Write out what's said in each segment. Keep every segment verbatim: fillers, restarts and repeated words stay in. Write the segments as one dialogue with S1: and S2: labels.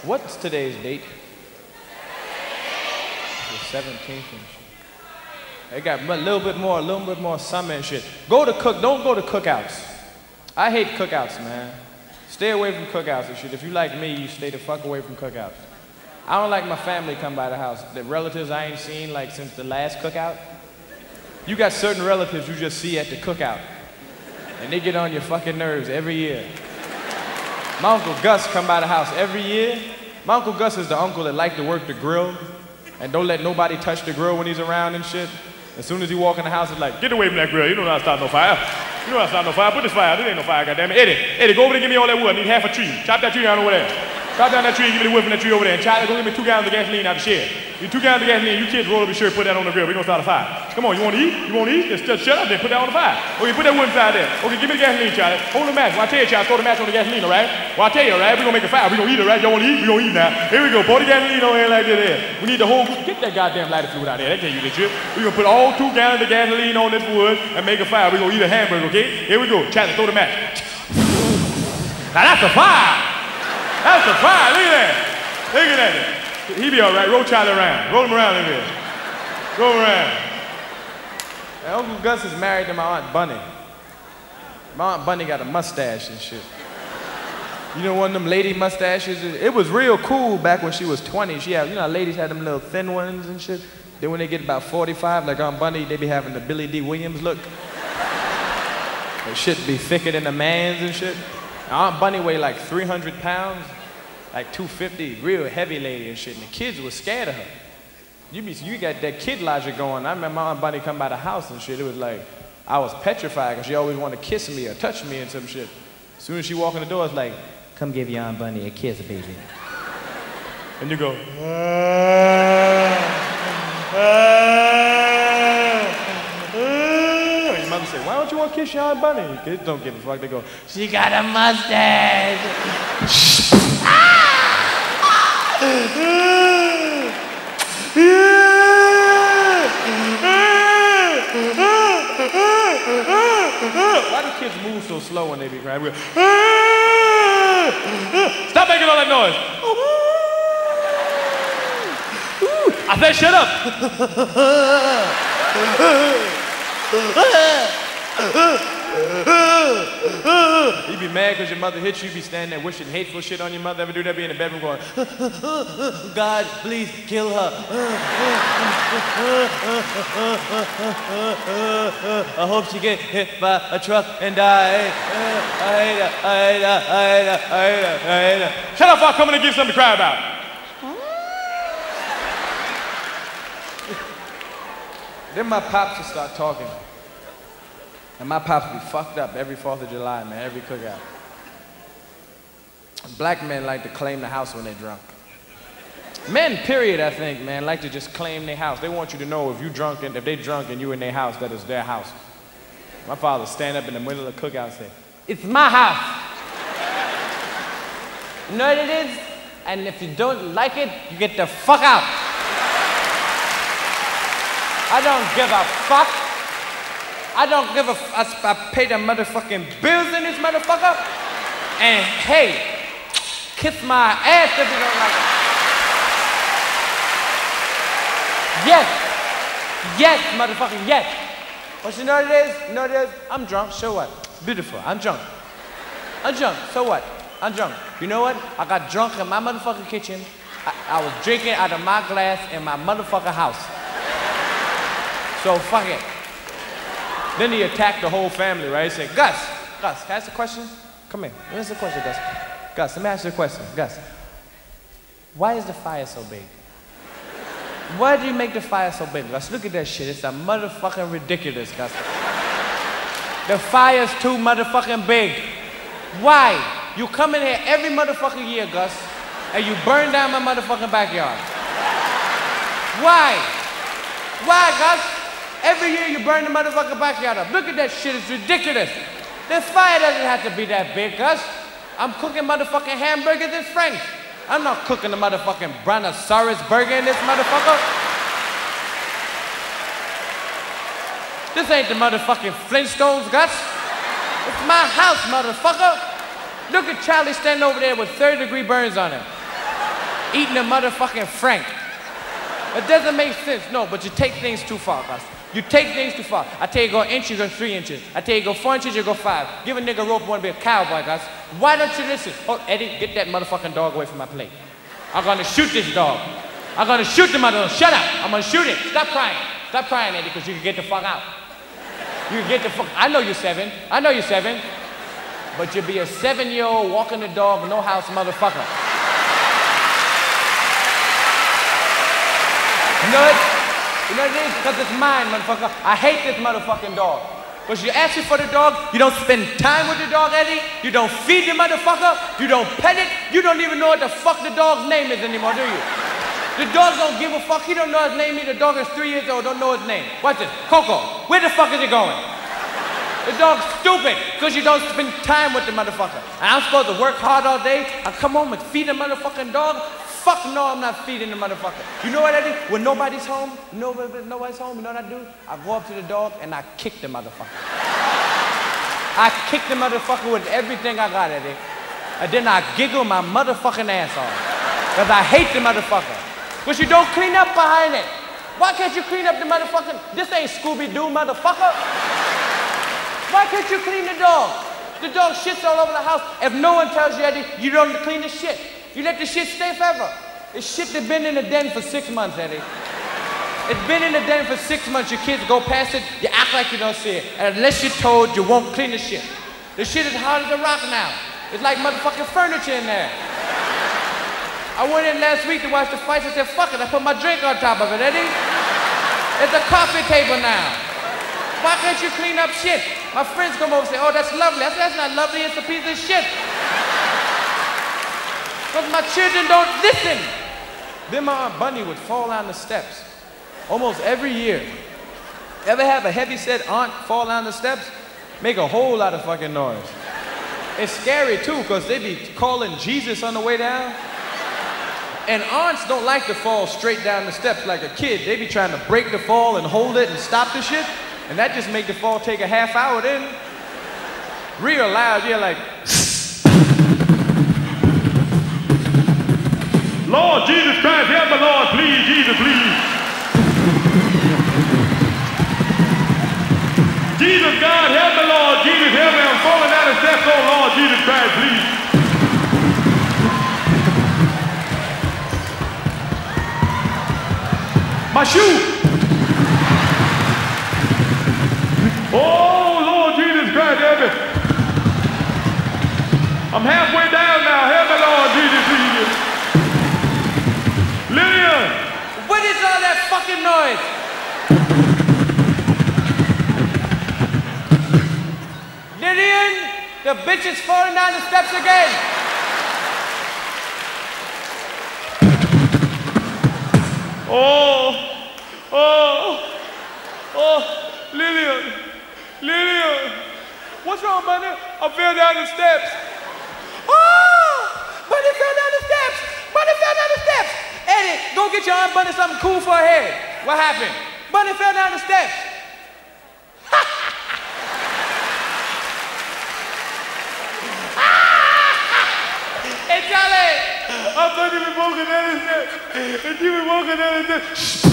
S1: What's today's date? The seventeenth and shit. They got a little bit more, a little bit more summer and shit. Go to cook, don't go to cookouts. I hate cookouts, man. Stay away from cookouts and shit. If you like me, you stay the fuck away from cookouts. I don't like my family come by the house. The relatives I ain't seen like since the last cookout. You got certain relatives you just see at the cookout. And they get on your fucking nerves every year. My Uncle Gus come by the house every year. My Uncle Gus is the uncle that like to work the grill and don't let nobody touch the grill when he's around and shit. As soon as he walk in the house, it's like, get away from that grill. You don't know how to start no fire. You know how to start no fire. Put this fire out. This ain't no fire, goddammit. Eddie, Eddie, go over there and give me all that wood. I need half a tree. Chop that tree down over there. Chop down that tree and give me the wood from that tree over there. And chop, go give me two gallons of gasoline out the shed. You two gallons of gasoline, you kids roll up your shirt, put that on the grill. We're gonna start a fire. Come on, you wanna eat? You wanna eat? Just, just shut up then, put that on the fire. Okay, put that wood inside there. Okay, give me the gasoline, Charlie. Hold the match. Well, I tell you, Charlie, throw the match on the gasoline, all right? Well, I tell you, all right, we're gonna make a fire. We're gonna eat, all right? Y'all wanna eat? We're gonna eat now. Here we go. Pour the gasoline on here like this here. We need the whole, get that goddamn lighter fluid out there. That tell you the truth. We're gonna put all two gallons of gasoline on this wood and make a fire. We're gonna eat a hamburger, okay? Here we go. Charlie, throw the match. Now that's a fire. That's a fire. Look at that. Look at that. He be all right. Roll Charlie around. Roll him around in there. Roll him around. Now, Uncle Gus is married to my Aunt Bunny. My Aunt Bunny got a mustache and shit. You know, one of them lady mustaches? It was real cool back when she was twenty. She had, you know, ladies had them little thin ones and shit. Then when they get about forty-five, like Aunt Bunny, they be having the Billy D. Williams look. That shit be thicker than a man's and shit. Now, Aunt Bunny weighed like three hundred pounds. Like two fifty, real heavy lady and shit, and the kids was scared of her. You be, you got that kid logic going. I remember my Aunt Bunny come by the house and shit, it was like, I was petrified because she always wanted to kiss me or touch me and some shit. As soon as she walk in the door, it's like, come give your Aunt Bunny a kiss, baby. And you go, ah, ah, ah. Your mother say, why don't you want to kiss your Aunt Bunny? Kids don't give a fuck, they go, she got a mustache. Why do kids move so slow when they be crying? Stop making all that noise. I said shut up. You be mad because your mother hit you, you be standing there wishing hateful shit on your mother. Ever do that? Be in the bedroom going, God, please kill her. I hope she get hit by a truck and die. I hate her, I hate her, I hate her, I hate her, I hate her. Shut up, I'll come in and give something to cry about. Then my pops would start talking. And my pops be fucked up every fourth of July, man, every cookout. Black men like to claim the house when they're drunk. Men, period, I think, man, like to just claim their house. They want you to know if you drunk and if they drunk and you in their house, that is their house. My father stand up in the middle of the cookout and say, it's my house. You know what it is? And if you don't like it, you get the fuck out. I don't give a fuck. I don't give a f I, I pay the motherfucking bills in this motherfucker. And hey, kiss my ass if you don't like it. Yes. Yes, motherfucking yes. But you know what it is? You know what it is? I'm drunk, so what? Beautiful, I'm drunk. I'm drunk, so what? I'm drunk. You know what? I got drunk in my motherfucking kitchen. I, I was drinking out of my glass in my motherfucking house. So fuck it. Then he attacked the whole family, right? He said, Gus, Gus, can I ask a question? Come here, let me ask a question, Gus. Gus, let me ask you a question. Gus, why is the fire so big? Why do you make the fire so big, Gus? Look at that shit, it's a motherfucking ridiculous, Gus. The fire's too motherfucking big. Why? You come in here every motherfucking year, Gus, and you burn down my motherfucking backyard. Why? Why, Gus? Every year you burn the motherfucking backyard up. Look at that shit, it's ridiculous. This fire doesn't have to be that big, Gus. I'm cooking motherfucking hamburgers and French. I'm not cooking the motherfucking brontosaurus burger in this motherfucker. This ain't the motherfucking Flintstones, Gus. It's my house, motherfucker. Look at Charlie standing over there with third degree burns on him. eating a motherfucking Frank. It doesn't make sense, no, but you take things too far, guys. You take things too far. I tell you go an inch, you go three inches. I tell you go four inches, you go five. Give a nigga a rope, wanna be a cowboy, guys. Why don't you listen? Oh, Eddie, get that motherfucking dog away from my plate. I'm gonna shoot this dog. I'm gonna shoot the mother. Shut up. I'm gonna shoot it. Stop crying. Stop crying, Eddie, because you can get the fuck out. You can get the fuck. I know you're seven. I know you're seven. But you'll be a seven-year-old walking the dog, no house motherfucker. You know it? You know what it is? Because it's mine, motherfucker. I hate this motherfucking dog. Because you ask me for the dog, you don't spend time with the dog, Eddie. You don't feed the motherfucker. You don't pet it. You don't even know what the fuck the dog's name is anymore, do you? The dog don't give a fuck. He don't know his name either. The dog is three years old, don't know his name. Watch this. Coco, where the fuck is he going? The dog's stupid because you don't spend time with the motherfucker. And I'm supposed to work hard all day. I come home and feed the motherfucking dog. Fuck no, I'm not feeding the motherfucker. You know what I do? When nobody's home, nobody, nobody's home, you know what I do? I go up to the dog and I kick the motherfucker. I kick the motherfucker with everything I got at it. And then I giggle my motherfucking ass off. Because I hate the motherfucker. Because you don't clean up behind it. Why can't you clean up the motherfucking, this ain't Scooby-Doo, motherfucker. Why can't you clean the dog? The dog shits all over the house. If no one tells you, Eddie, you don't clean the shit. You let the shit stay forever. It's shit that's been in the den for six months, Eddie. It's been in the den for six months. Your kids go past it, you act like you don't see it. And unless you're told, you won't clean the shit. The shit is hard as a rock now. It's like motherfucking furniture in there. I went in last week to watch the fights. I said, fuck it, I put my drink on top of it, Eddie. It's a coffee table now. Why can't you clean up shit? My friends come over and say, oh, that's lovely. I said, that's not lovely, it's a piece of shit. Because my children don't listen. Then my Aunt Bunny would fall down the steps almost every year. Ever have a heavy-set aunt fall down the steps? Make a whole lot of fucking noise. It's scary too, because they be calling Jesus on the way down. And aunts don't like to fall straight down the steps like a kid. They be trying to break the fall and hold it and stop the shit. And that just make the fall take a half hour then. Real loud, you're like,
S2: Lord Jesus Christ, help me, Lord, please, Jesus, please. Jesus, God, help me, Lord, Jesus, help me, I'm falling down the steps, oh Lord, Jesus Christ, please. My shoe. Oh, Lord Jesus Christ, help me. I'm halfway down now, help me, Lord, Jesus, please. Lillian!
S1: What is all that fucking noise? Lillian, the bitch is falling down the steps again.
S2: Oh, oh, oh, Lillian, Lillian.
S1: What's wrong, Bunny?
S2: I fell down the steps.
S1: Oh, Bunny fell down the steps. Bunny fell down the steps. Eddie, go get your Aunt Bunny something cool for her head. What happened? Bunny fell down the steps. Hey, Charlie.
S2: I thought you were walking down the steps. And you were walking down the steps.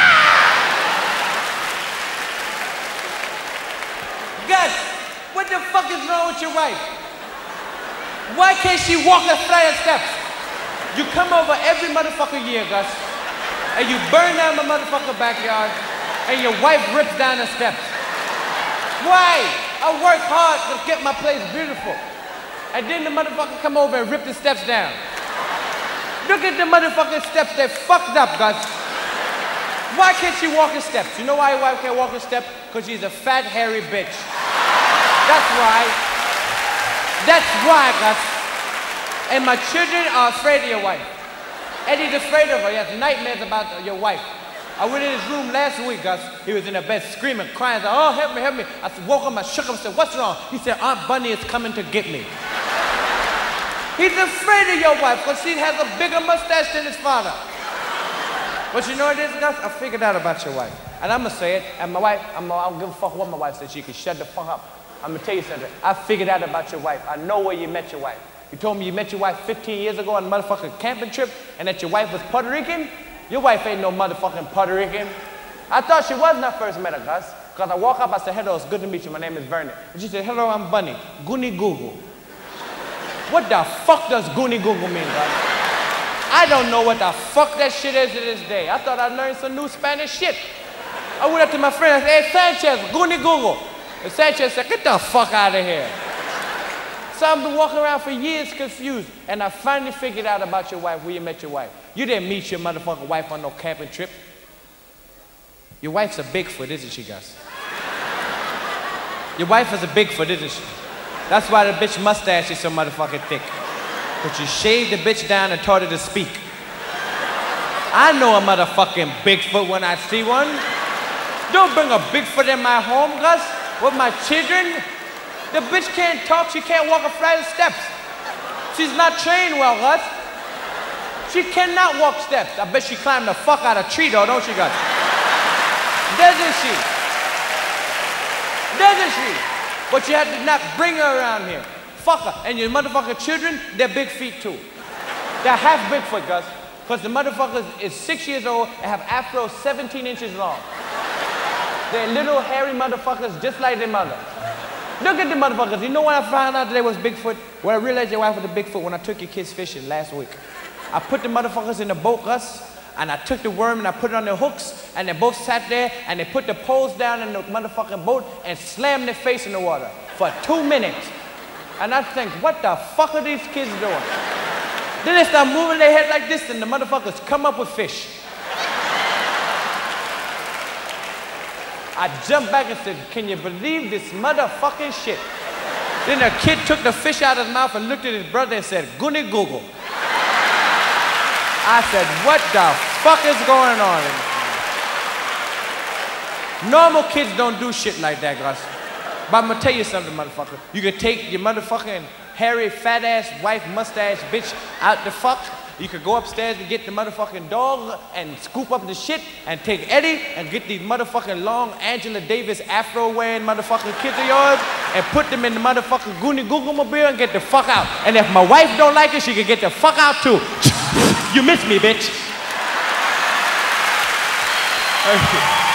S1: Gus, what the fuck is wrong with your wife? Why can't she walk a flight of steps? You come over every motherfucking year, Gus, and you burn down the motherfucking backyard, and your wife rips down the steps. Why? I work hard to get my place beautiful. And then the motherfucker come over and rip the steps down. Look at the motherfucking steps, they're fucked up, Gus. Why can't she walk the steps? You know why your wife can't walk the steps? Because she's a fat, hairy bitch. That's why. That's why, Gus. And my children are afraid of your wife. Eddie's afraid of her. He has nightmares about your wife. I went in his room last week, Gus. He was in the bed screaming, crying. Like, oh, help me, help me. I woke him, I shook him, I said, what's wrong? He said, Aunt Bunny is coming to get me. He's afraid of your wife because she has a bigger mustache than his father. But you know what it is, Gus? I figured out about your wife. And I'm going to say it. And my wife, I'm, I don't give a fuck what my wife said. She can shut the fuck up. I'm going to tell you something. I figured out about your wife. I know where you met your wife. You told me you met your wife fifteen years ago on a motherfucking camping trip and that your wife was Puerto Rican? Your wife ain't no motherfucking Puerto Rican. I thought she was when I first met her, Gus. Because I walk up, I said, hello, it's good to meet you. My name is Vernon. And she said, hello, I'm Bunny. Goonie Google. What the fuck does Goonie Google mean, Gus? I don't know what the fuck that shit is to this day. I thought I learned some new Spanish shit. I went up to my friend, I said, hey, Sanchez, Goonie Google. And Sanchez said, get the fuck out of here. So I've been walking around for years confused, and I finally figured out about your wife, where you met your wife. You didn't meet your motherfucking wife on no camping trip. Your wife's a Bigfoot, isn't she, Gus? Your wife is a Bigfoot, isn't she? That's why the bitch mustache is so motherfucking thick. But you shaved the bitch down and taught her to speak. I know a motherfucking Bigfoot when I see one. Don't bring a Bigfoot in my home, Gus, with my children. The bitch can't talk, she can't walk a flight of steps. She's not trained well, Gus. She cannot walk steps. I bet she climbed the fuck out of a tree though, don't she, Gus? Doesn't she? Doesn't she? But you have to not bring her around here. Fuck her. And your motherfucking children, they're big feet too. They're half Bigfoot, Gus. Because the motherfucker is six years old and have afros seventeen inches long. They're little hairy motherfuckers just like their mother. Look at the motherfuckers. You know when I found out that they was Bigfoot? When I realized your wife was a Bigfoot when I took your kids fishing last week. I put the motherfuckers in the boat, Gus, and I took the worm and I put it on their hooks, and they both sat there and they put the poles down in the motherfucking boat and slammed their face in the water for two minutes. And I think, what the fuck are these kids doing? Then they start moving their head like this and the motherfuckers come up with fish. I jumped back and said, can you believe this motherfucking shit? Then the kid took the fish out of his mouth and looked at his brother and said, Goonie Google. I said, what the fuck is going on? Normal kids don't do shit like that, Gus. But I'm gonna tell you something, motherfucker. You can take your motherfucking hairy, fat ass, wife, mustache, bitch out the fuck. You could go upstairs and get the motherfucking dog and scoop up the shit and take Eddie and get these motherfucking long Angela Davis afro wearing motherfucking kids of yours and put them in the motherfucking Goonie Google mobile and get the fuck out. And if my wife don't like it, she can get the fuck out too. You miss me, bitch.